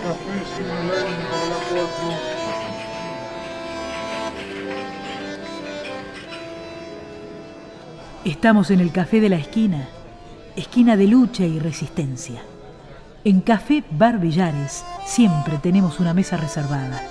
café sin leña a las 4. Estamos en el café de la esquina, esquina de lucha y resistencia. En Café Bar Villares siempre tenemos una mesa reservada.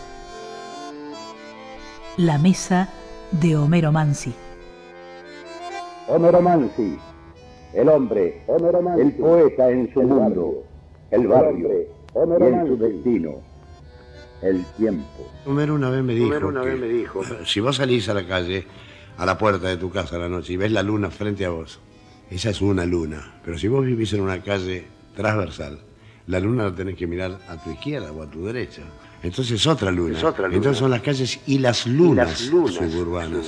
La mesa de Homero Mansi. Homero Mansi, el hombre, el poeta en su mundo, el barrio, y en su destino, el tiempo. Homero una vez me dijo que si vos salís a la calle, a la puerta de tu casa a la noche y ves la luna frente a vos, esa es una luna. Pero si vos vivís en una calle transversal, la luna la tenés que mirar a tu izquierda o a tu derecha. Entonces es otra luna. Entonces son las calles y las lunas, suburbanas.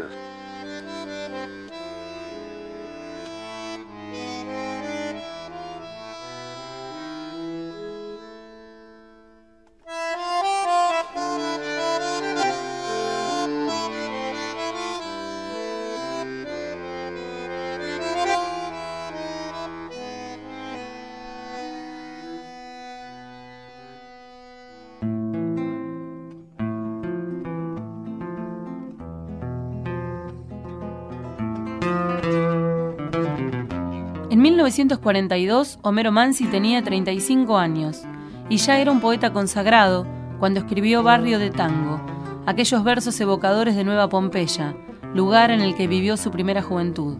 En 1942, Homero Mansi tenía 35 años y ya era un poeta consagrado cuando escribió Barrio de Tango, aquellos versos evocadores de Nueva Pompeya, lugar en el que vivió su primera juventud.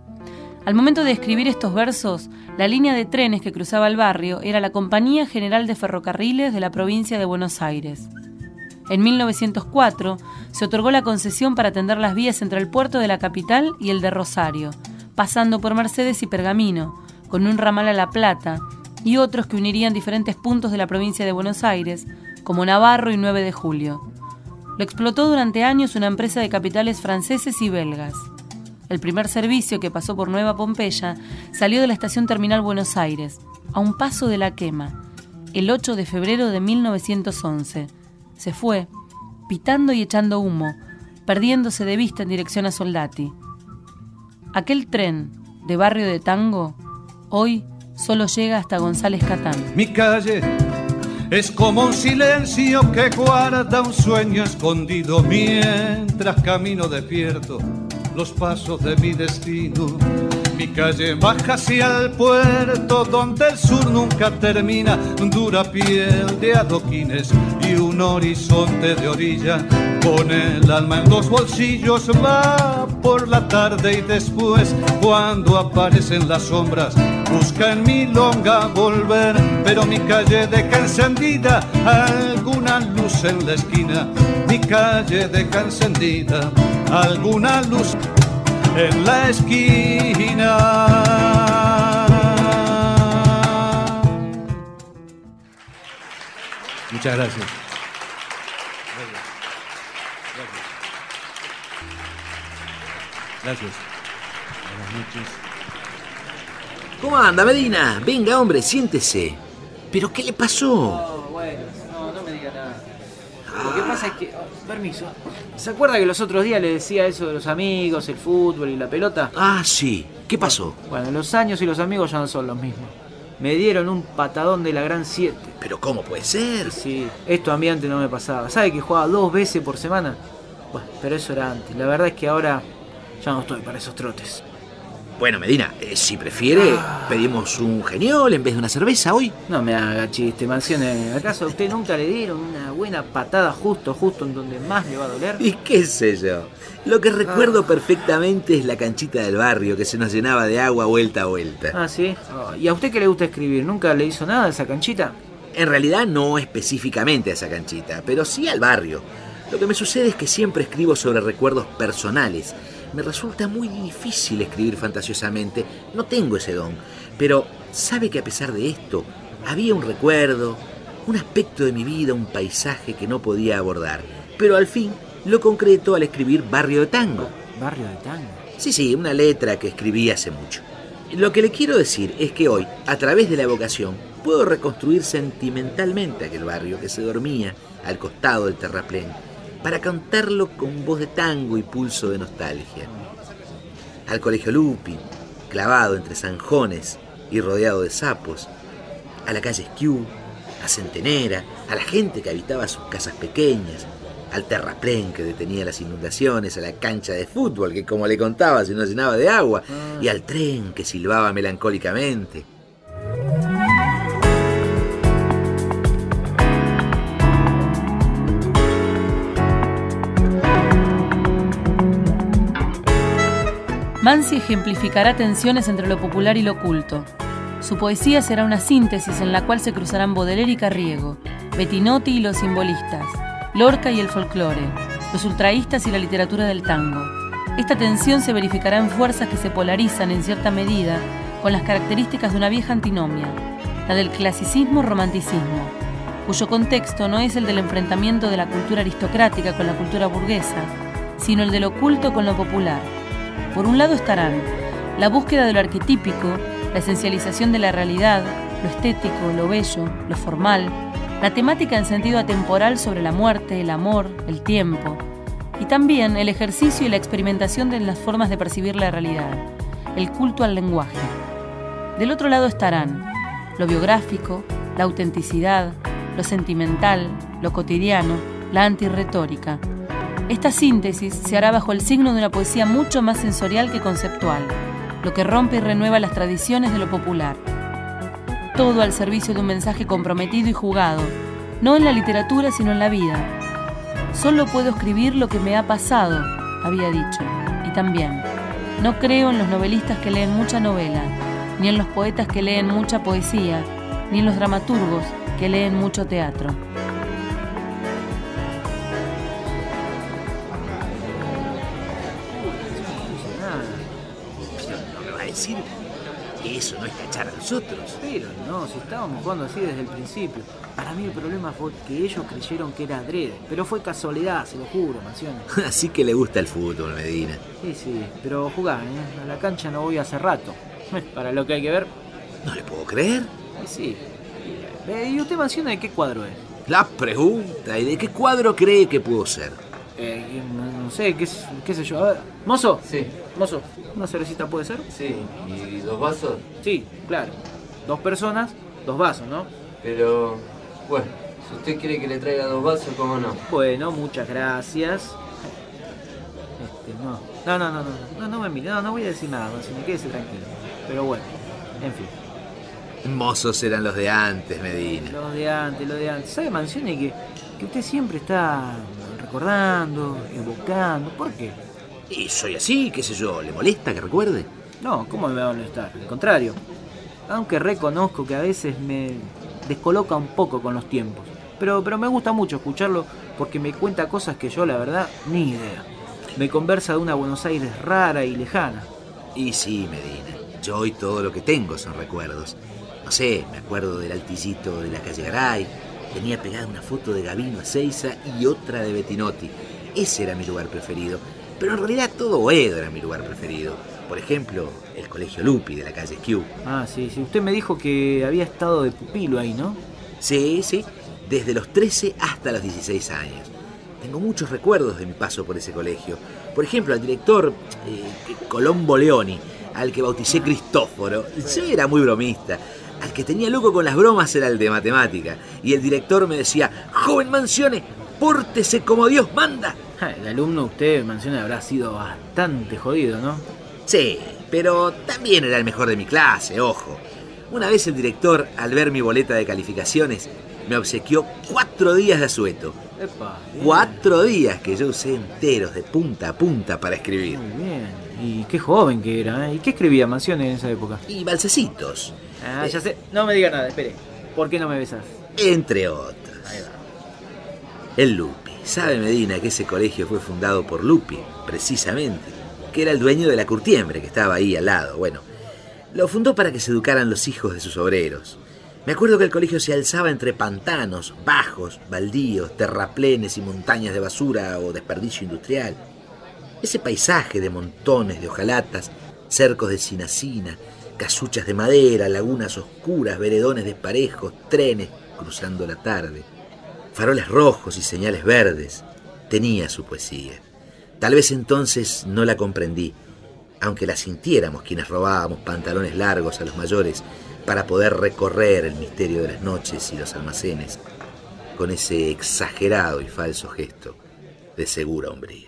Al momento de escribir estos versos, la línea de trenes que cruzaba el barrio era la Compañía General de Ferrocarriles de la provincia de Buenos Aires. En 1904 se otorgó la concesión para atender las vías entre el puerto de la capital y el de Rosario, pasando por Mercedes y Pergamino, con un ramal a La Plata y otros que unirían diferentes puntos de la provincia de Buenos Aires, como Navarro y 9 de Julio. Lo explotó durante años una empresa de capitales franceses y belgas. El primer servicio que pasó por Nueva Pompeya salió de la estación Terminal Buenos Aires, a un paso de la quema, el 8 de febrero de 1911. Se fue, pitando y echando humo, perdiéndose de vista en dirección a Soldati. Aquel tren de Barrio de Tango hoy solo llega hasta González Catán. Mi calle es como un silencio que guarda un sueño escondido mientras camino despierto los pasos de mi destino. Mi calle baja hacia el puerto donde el sur nunca termina, dura piel de adoquines y un horizonte de orilla. Con el alma en los bolsillos va por la tarde y después, cuando aparecen las sombras, busca en milonga volver. Pero mi calle deja encendida alguna luz en la esquina. Mi calle deja encendida alguna luz en la esquina. Muchas gracias. Gracias. Buenas noches. ¿Cómo anda, Medina? Venga, hombre, siéntese. ¿Pero qué le pasó? Bueno, no me diga nada. Lo que pasa es que... permiso. ¿Se acuerda que los otros días le decía eso de los amigos, el fútbol y la pelota? Ah, sí. ¿Qué pasó? Bueno, los años y los amigos ya no son los mismos. Me dieron un patadón de la Gran 7. ¿Pero cómo puede ser? Sí, esto a mí antes no me pasaba. ¿Sabe que jugaba 2 veces por semana? Bueno, pero eso era antes. La verdad es que ahora ya no estoy para esos trotes. Bueno, Medina, si prefiere, pedimos un geniol en vez de una cerveza hoy. No me haga chiste, Mansione. ¿Acaso a usted nunca le dieron una buena patada justo en donde más le va a doler? Y qué sé yo. Lo que recuerdo perfectamente es la canchita del barrio que se nos llenaba de agua vuelta a vuelta. Ah, ¿sí? ¿Y a usted qué le gusta escribir? ¿Nunca le hizo nada a esa canchita? En realidad no específicamente a esa canchita, pero sí al barrio. Lo que me sucede es que siempre escribo sobre recuerdos personales. Me resulta muy difícil escribir fantasiosamente, no tengo ese don. Pero sabe que a pesar de esto, había un recuerdo, un aspecto de mi vida, un paisaje que no podía abordar. Pero al fin lo concreto al escribir Barrio de Tango. ¿Barrio de Tango? Sí, una letra que escribí hace mucho. Lo que le quiero decir es que hoy, a través de la evocación, puedo reconstruir sentimentalmente aquel barrio que se dormía al costado del terraplén, para cantarlo con voz de tango y pulso de nostalgia. Al colegio Lupi, clavado entre zanjones y rodeado de sapos, a la calle Esquiú, a Centenera, a la gente que habitaba sus casas pequeñas, al terraplén que detenía las inundaciones, a la cancha de fútbol que, como le contaba, se nos llenaba de agua, y al tren que silbaba melancólicamente. Mansi ejemplificará tensiones entre lo popular y lo culto. Su poesía será una síntesis en la cual se cruzarán Baudelaire y Carriego, Bettinotti y los simbolistas, Lorca y el folclore, los ultraístas y la literatura del tango. Esta tensión se verificará en fuerzas que se polarizan en cierta medida con las características de una vieja antinomia, la del clasicismo-romanticismo, cuyo contexto no es el del enfrentamiento de la cultura aristocrática con la cultura burguesa, sino el del oculto con lo popular. Por un lado estarán la búsqueda de lo arquetípico, la esencialización de la realidad, lo estético, lo bello, lo formal, la temática en sentido atemporal sobre la muerte, el amor, el tiempo, y también el ejercicio y la experimentación de las formas de percibir la realidad, el culto al lenguaje. Del otro lado estarán lo biográfico, la autenticidad, lo sentimental, lo cotidiano, la antirretórica. Esta síntesis se hará bajo el signo de una poesía mucho más sensorial que conceptual, lo que rompe y renueva las tradiciones de lo popular. Todo al servicio de un mensaje comprometido y jugado, no en la literatura sino en la vida. Solo puedo escribir lo que me ha pasado, había dicho, y también, no creo en los novelistas que leen mucha novela, ni en los poetas que leen mucha poesía, ni en los dramaturgos que leen mucho teatro. Decir que eso no es cachar a nosotros. Pero no, si estábamos jugando así desde el principio. Para mí el problema fue que ellos creyeron que era adrede, pero fue casualidad, se lo juro, Mansione. Así que le gusta el fútbol, Medina. Sí, pero jugá, ¿eh? A la cancha no voy hace rato. Para lo que hay que ver. No le puedo creer. Sí. ¿Y usted, Mansione, de qué cuadro es? La pregunta, ¿y de qué cuadro cree que puedo ser? No sé, qué sé yo. A ver, mozo. Sí. Mozo, ¿una cervecita puede ser? Sí. ¿Y 2 vasos? Sí, claro. 2 personas, 2 vasos, ¿no? Pero, bueno, si usted quiere que le traiga 2 vasos, ¿cómo no? Bueno, muchas gracias. No me mire, no voy a decir nada, Mansione, quédese tranquilo. Pero bueno, en fin. Mozos eran los de antes, Medina. Los de antes. ¿Sabe, Mansione, que usted siempre está recordando, evocando? ¿Por qué? Y soy así, qué sé yo, ¿le molesta que recuerde? No, ¿cómo me va a molestar? Al contrario. Aunque reconozco que a veces me descoloca un poco con los tiempos. Pero me gusta mucho escucharlo porque me cuenta cosas que yo, la verdad, ni idea. Me conversa de una Buenos Aires rara y lejana. Y sí, Medina, yo hoy todo lo que tengo son recuerdos. No sé, me acuerdo del altillito de la calle Garay, tenía pegada una foto de Gabino Ezeiza y otra de Bettinotti. Ese era mi lugar preferido. Pero en realidad todo Boedo era mi lugar preferido. Por ejemplo, el Colegio Lupi de la calle Esquiú. Ah, sí. Usted me dijo que había estado de pupilo ahí, ¿no? Sí. Desde los 13 hasta los 16 años. Tengo muchos recuerdos de mi paso por ese colegio. Por ejemplo, al director Colombo Leoni, al que bauticé Cristóforo. Sí, era muy bromista. Al que tenía loco con las bromas era el de matemática. Y el director me decía: joven Mansione, pórtese como Dios manda. El alumno usted, Mansione, habrá sido bastante jodido, ¿no? Sí, pero también era el mejor de mi clase, ojo. Una vez el director, al ver mi boleta de calificaciones, me obsequió 4 días de asueto. Epa, 4 días que yo usé enteros de punta a punta para escribir. Muy bien. Y qué joven que era, ¿eh? ¿Y qué escribía Mansione en esa época? Y balsecitos. Ah, ya sé. No me diga nada, espere. ¿Por qué no me besas? Entre otros. El Lupi. Sabe, Medina, que ese colegio fue fundado por Lupi, precisamente, que era el dueño de la curtiembre que estaba ahí al lado. Bueno, lo fundó para que se educaran los hijos de sus obreros. Me acuerdo que el colegio se alzaba entre pantanos, bajos, baldíos, terraplenes y montañas de basura o desperdicio industrial. Ese paisaje de montones de hojalatas, cercos de cinacina, casuchas de madera, lagunas oscuras, veredones desparejos, trenes cruzando la tarde, faroles rojos y señales verdes, tenía su poesía. Tal vez entonces no la comprendí, aunque la sintiéramos quienes robábamos pantalones largos a los mayores para poder recorrer el misterio de las noches y los almacenes con ese exagerado y falso gesto de segura hombría.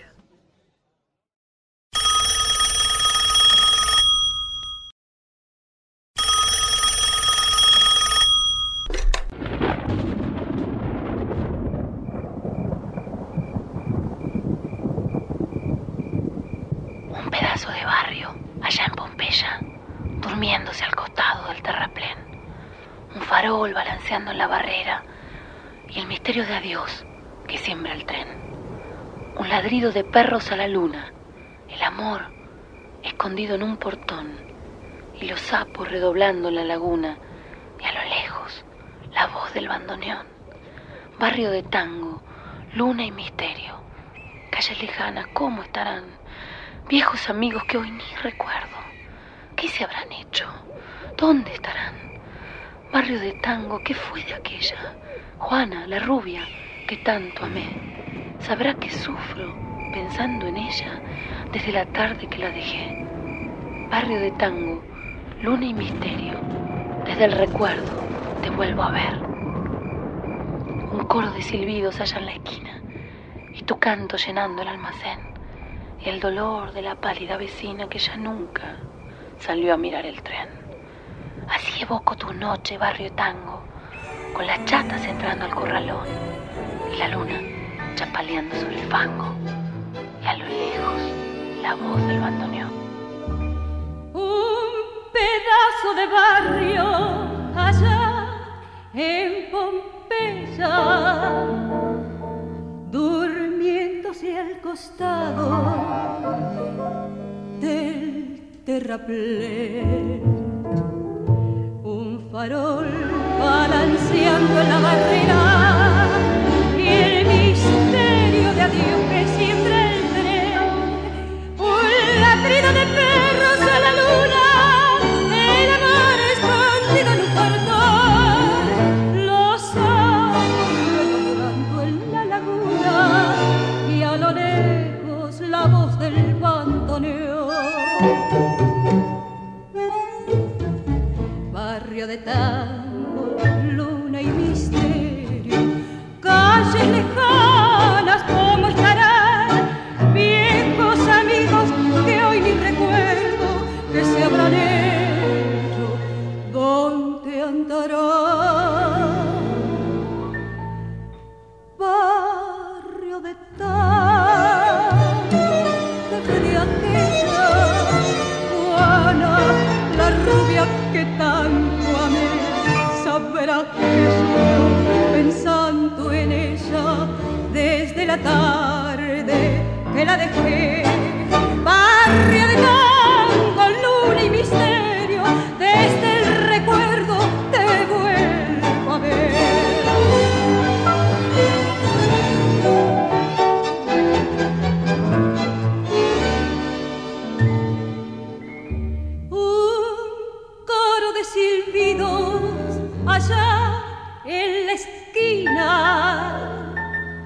Un pedazo de barrio allá en Pompeya, durmiéndose al costado del terraplén. Un farol balanceando en la barrera y el misterio de adiós que siembra el tren. Un ladrido de perros a la luna, el amor escondido en un portón y los sapos redoblando en la laguna y a lo lejos la voz del bandoneón. Barrio de tango, luna y misterio. Calles lejanas, ¿cómo estarán? Viejos amigos que hoy ni recuerdo. ¿Qué se habrán hecho? ¿Dónde estarán? Barrio de tango, ¿qué fue de aquella? Juana, la rubia, que tanto amé. ¿Sabrá que sufro pensando en ella desde la tarde que la dejé? Barrio de tango, luna y misterio. Desde el recuerdo te vuelvo a ver. Un coro de silbidos allá en la esquina y tu canto llenando el almacén. Y el dolor de la pálida vecina que ya nunca salió a mirar el tren. Así evoco tu noche, barrio tango, con las chatas entrando al corralón y la luna chapaleando sobre el fango y a lo lejos la voz del bandoneón. Un pedazo de barrio allá en Pompeya, durmiéndose al costado del terraplén. Un farol balanceando en la barrera y el misterio de adiós que siembra el tren. Un ladrido de perros a la luna, el amor escondido en un portón, los sapos redoblando en la laguna y a lo lejos la voz del bandoneón. Barrio de tango, luna y misterio, calles lejanas, ¿cómo estarán? Viejos amigos que hoy ni recuerdo, que se habrán hecho, ¿dónde andarán? Barrio de tango, que fue de aquella Juana, la rubia que tanto amé. Sabrá que yo pensando en ella desde la tarde que la dejé. Barrio de tango, luna y misterio, desde el recuerdo te vuelvo a ver. Silbidos allá en la esquina,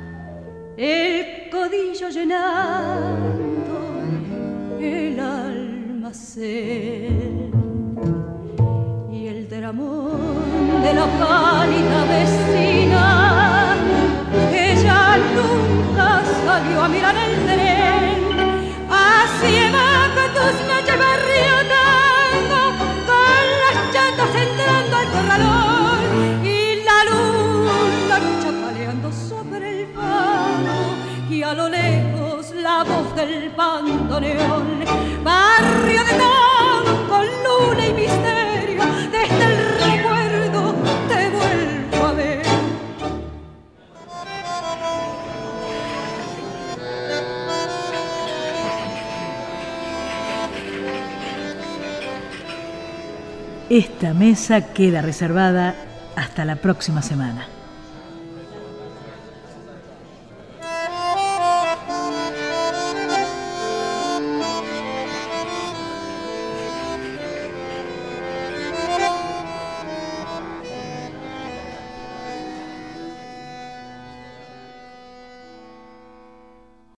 el codillo llenando el almacén y el dramón de la pálida vecina que ya nunca salió a mirar el tren. Así evoca tus noches, barrio tango, entrando al corralón y la luna chapaleando sobre el fango y a lo lejos la voz del bandoneón. Barrio de tango, luna y misterio, desde el recuerdo te vuelvo a ver. Esta mesa queda reservada hasta la próxima semana.